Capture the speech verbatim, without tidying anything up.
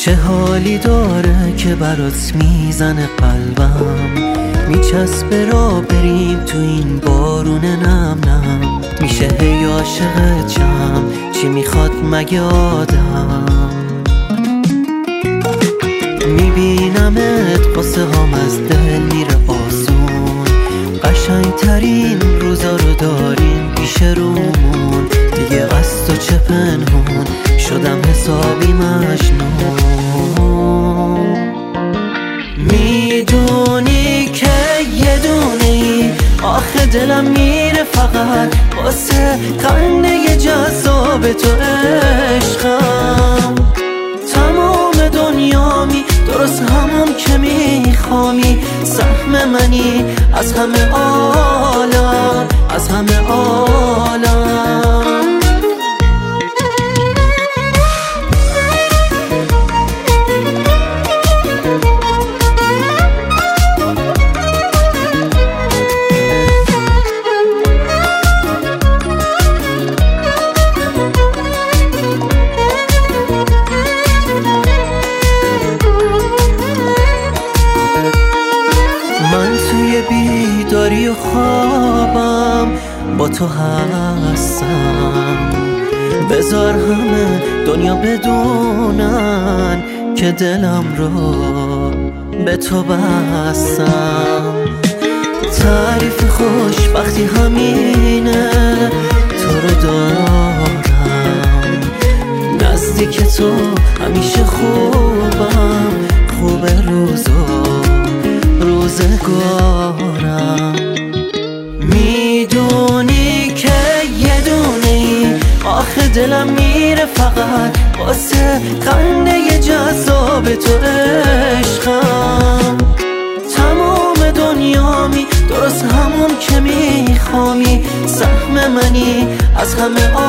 چه حالی داره که برات میزنه قلبم، میچسبه را بریم تو این بارون نم نم. میشه هی عاشقتم، چی میخواد مگه آدم؟ میبینمت قصه هام از دل میره آسون، قشنگ ترین روزا رو داریم پیش رومون. دیگه از تو چه پنهون، شدم حسابی مجنون. میدونی که یه دونه ای آخه دلم میره فقط واسه خنده جذاب تو عشقم. تمام دنیامی درست همون که میخوامی، سهم منی از همه عالم، از همه عالم. من توی بیداری و خوابم با تو هستم، بذار همه دنیا بدونن که دلم رو به تو بستم. تعریف خوشبختی همینه، تو رو دارم نزدیک تو همیشه خوبم، خوب روزا روزگارم. میدونی که یه دونه ای آخه دلم میره فقط واسه خنده جذاب تو عشقم. تمام دنیامی درست همون که میخوامی، سهم منی از همه